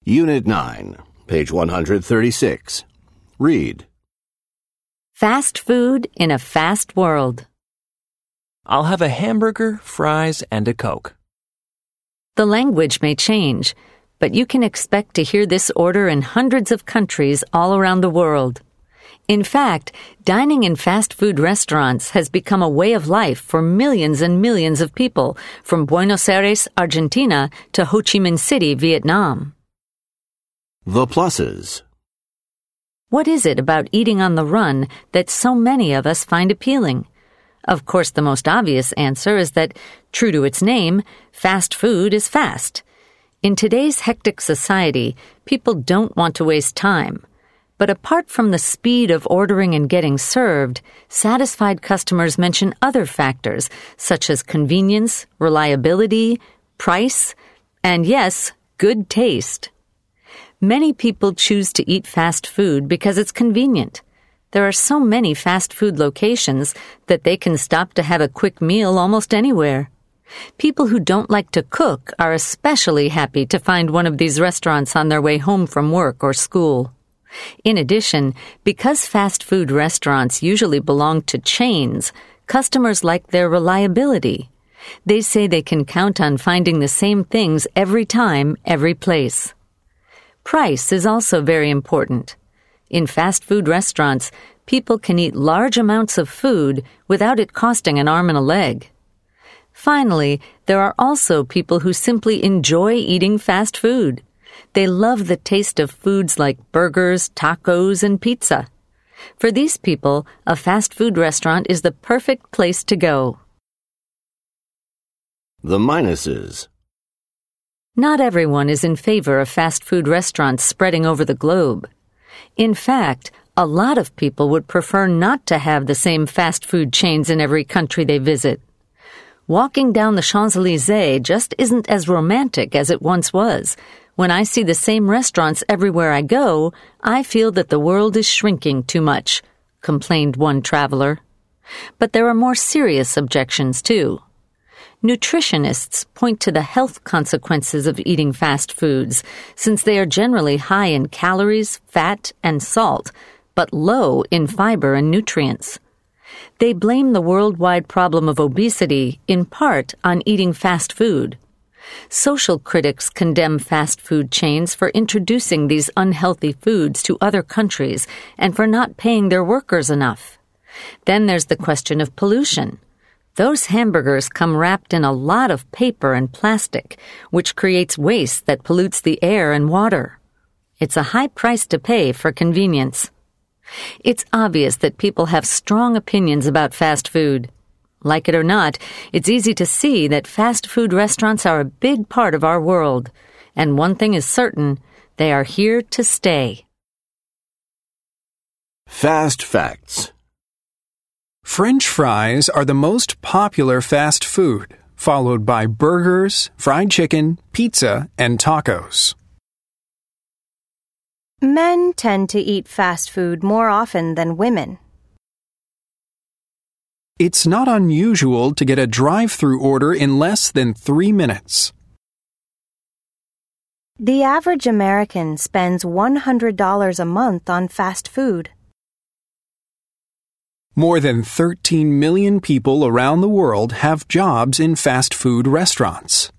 Unit 9, page 136. Read. Fast food in a fast world. I'll have a hamburger, fries, and a Coke. The language may change, but you can expect to hear this order in hundreds of countries all around the world. In fact, dining in fast food restaurants has become a way of life for millions and millions of people, from Buenos Aires, Argentina, to Ho Chi Minh City, Vietnam. The pluses. What is it about eating on the run that so many of us find appealing? Of course, the most obvious answer is that, true to its name, fast food is fast. In today's hectic society, people don't want to waste time. But apart from the speed of ordering and getting served, satisfied customers mention other factors such as convenience, reliability, price, and yes, good taste. Many people choose to eat fast food because it's convenient. There are so many fast food locations that they can stop to have a quick meal almost anywhere. People who don't like to cook are especially happy to find one of these restaurants on their way home from work or school. In addition, because fast food restaurants usually belong to chains, customers like their reliability. They say they can count on finding the same things every time, every place. Price is also very important. In fast food restaurants, people can eat large amounts of food without it costing an arm and a leg. Finally, there are also people who simply enjoy eating fast food. They love the taste of foods like burgers, tacos, and pizza. For these people, a fast food restaurant is the perfect place to go. The minuses. Not everyone is in favor of fast food restaurants spreading over the globe. In fact, a lot of people would prefer not to have the same fast food chains in every country they visit. Walking down the Champs-Élysées just isn't as romantic as it once was. When I see the same restaurants everywhere I go, I feel that the world is shrinking too much, complained one traveler. But there are more serious objections, too. Nutritionists point to the health consequences of eating fast foods, since they are generally high in calories, fat, and salt, but low in fiber and nutrients. They blame the worldwide problem of obesity, in part, on eating fast food. Social critics condemn fast food chains for introducing these unhealthy foods to other countries and for not paying their workers enough. Then there's the question of pollution. Those hamburgers come wrapped in a lot of paper and plastic, which creates waste that pollutes the air and water. It's a high price to pay for convenience. It's obvious that people have strong opinions about fast food. Like it or not, it's easy to see that fast food restaurants are a big part of our world. And one thing is certain, they are here to stay. Fast facts. French fries are the most popular fast food, followed by burgers, fried chicken, pizza, and tacos. Men tend to eat fast food more often than women. It's not unusual to get a drive-through order in less than 3 minutes. The average American spends $100 a month on fast food. More than 13 million people around the world have jobs in fast food restaurants.